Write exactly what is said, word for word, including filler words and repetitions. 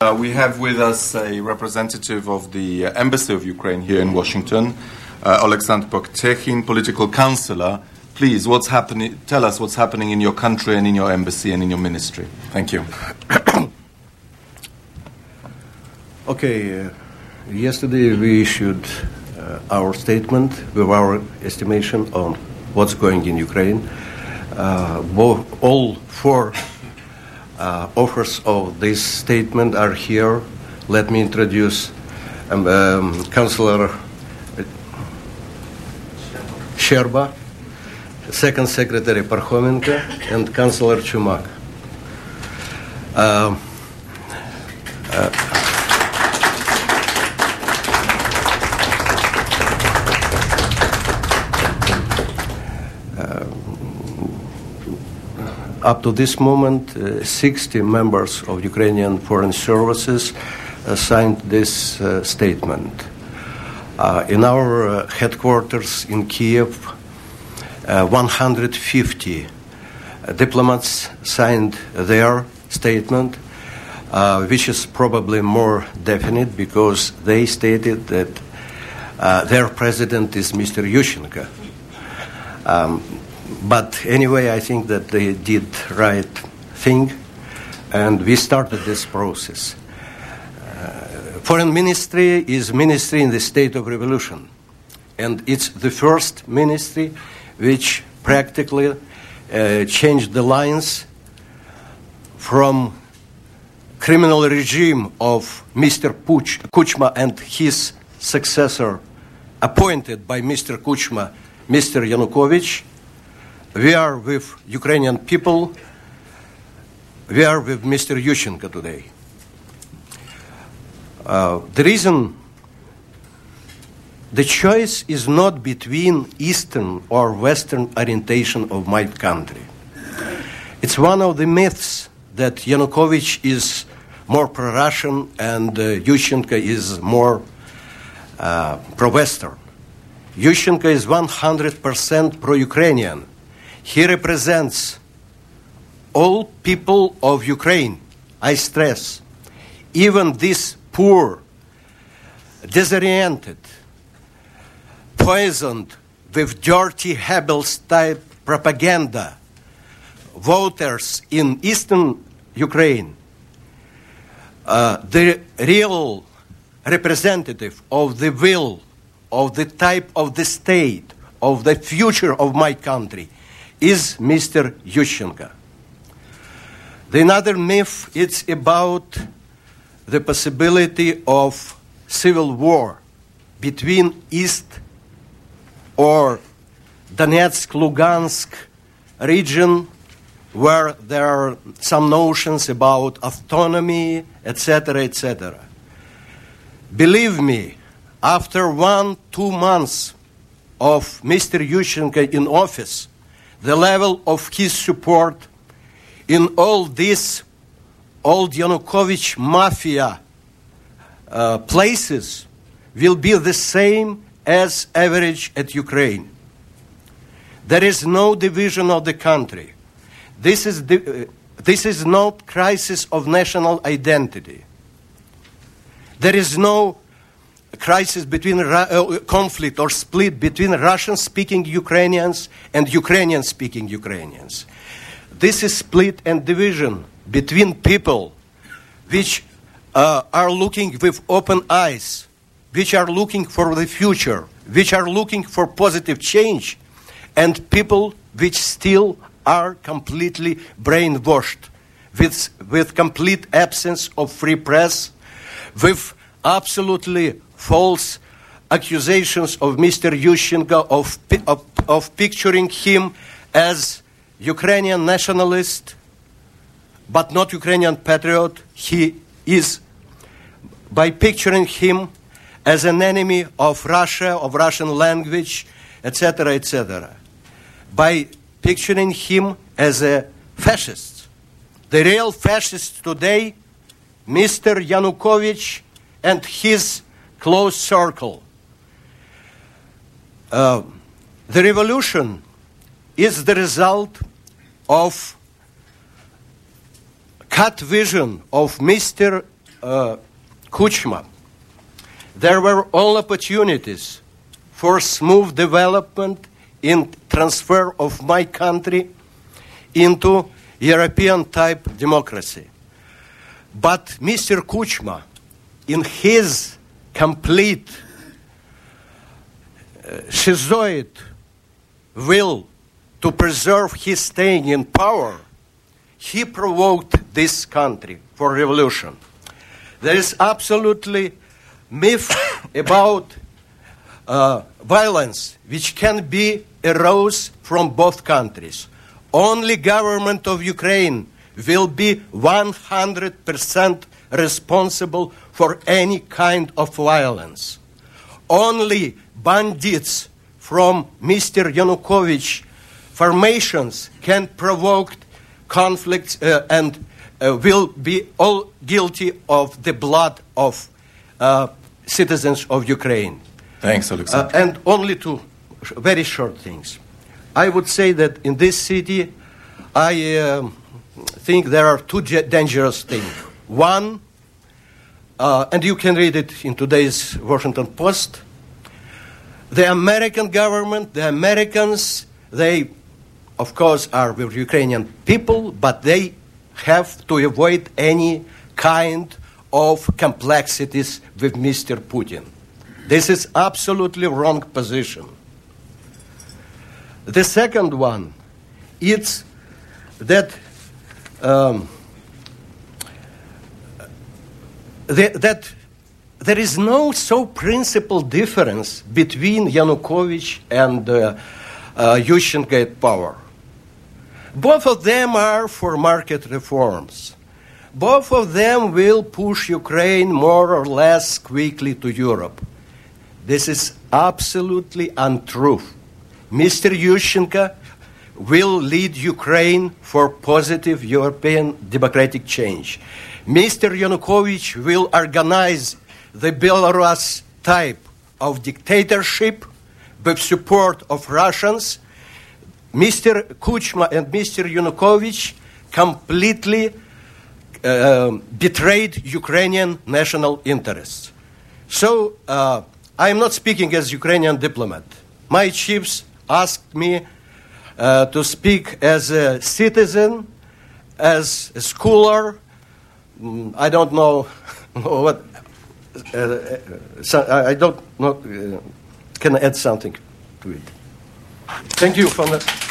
Uh, we have with us a representative of the uh, Embassy of Ukraine here in Washington, uh, Oleksandr Poktekhin, political counselor. Please, what's happening? Tell us what's happening in your country and in your embassy and in your ministry. Thank you. Okay, uh, yesterday we issued uh, our statement with our estimation on what's going in Ukraine. Uh, both, all four uh, authors of this statement are here. Let me introduce um, um, Councillor Sherba, Second Secretary Parkhomenko, and Councillor Chumak. Uh, uh, Up to this moment, uh, sixty members of Ukrainian Foreign Services uh, signed this uh, statement. Uh, in our uh, headquarters in Kiev, uh, one hundred fifty uh, diplomats signed their statement, uh, which is probably more definite because they stated that uh, their president is Mister Yushchenko. Um, But anyway, I think that they did right thing, and we started this process. Uh, Foreign Ministry is ministry in the state of revolution, and it's the first ministry which practically uh, changed the lines from criminal regime of Mister Puch, Kuchma and his successor, appointed by Mister Kuchma, Mister Yanukovych. We are with Ukrainian people. We are with Mister Yushchenko today. Uh, the reason, the choice is not between Eastern or Western orientation of my country. It's one of the myths that Yanukovych is more pro-Russian and uh, Yushchenko is more uh, pro-Western. Yushchenko is one hundred percent pro-Ukrainian. He represents all people of Ukraine, I stress, even this poor, disoriented, poisoned with dirty Goebbels-type propaganda voters in eastern Ukraine. Uh, the real representative of the will, of the type of the state, of the future of my country, is Mister Yushchenko. The another myth, it's about the possibility of civil war between East or Donetsk, Lugansk region, where there are some notions about autonomy, et cetera, et cetera. Believe me, after one, two months of Mister Yushchenko in office, the level of his support in all these old Yanukovych mafia uh, places will be the same as average at Ukraine. There is no division of the country. This is, the, uh, this is not crisis of national identity. There is no crisis between uh, conflict or split between Russian-speaking Ukrainians and Ukrainian-speaking Ukrainians. This is split and division between people which uh, are looking with open eyes, which are looking for the future, which are looking for positive change, and people which still are completely brainwashed, with, with complete absence of free press, with absolutely false accusations of Mister Yushchenko of, of, of picturing him as Ukrainian nationalist, but not Ukrainian patriot. He is, by picturing him as an enemy of Russia, of Russian language, et cetera, et cetera. By picturing him as a fascist. The real fascist today, Mister Yanukovych and his close circle. Uh, the revolution is the result of cut vision of Mister uh, Kuchma, there were all opportunities for smooth development in transfer of my country into European-type democracy. But Mister Kuchma, in his complete uh, schizoid will to preserve his staying in power, he provoked this country for revolution. There is absolutely myth about uh, violence which can be arose from both countries. Only government of Ukraine will be one hundred percent responsible for any kind of violence. Only bandits from Mister Yanukovych formations can provoke conflicts uh, and uh, will be all guilty of the blood of uh, citizens of Ukraine. Thanks, Alexander. Uh, and only two very short things. I would say that in this city, I uh, think there are two dangerous things. One, uh, and you can read it in today's Washington Post, the American government, the Americans, they, of course, are with Ukrainian people, but they have to avoid any kind of complexities with Mister Putin. This is absolutely wrong position. The second one, it's that um, the, that there is no so principled difference between Yanukovych and uh, uh, Yushchenko at power. Both of them are for market reforms. Both of them will push Ukraine more or less quickly to Europe. This is absolutely untrue. Mister Yushchenko will lead Ukraine for positive European democratic change. Mister Yanukovych will organize the Belarus type of dictatorship with support of Russians. Mister Kuchma and Mister Yanukovych completely uh, betrayed Ukrainian national interests. So uh, I am not speaking as Ukrainian diplomat. My chiefs asked me uh, to speak as a citizen, as a scholar. Mm, I don't know what. Uh, so I don't know. Uh, can add something to it. Thank you for that.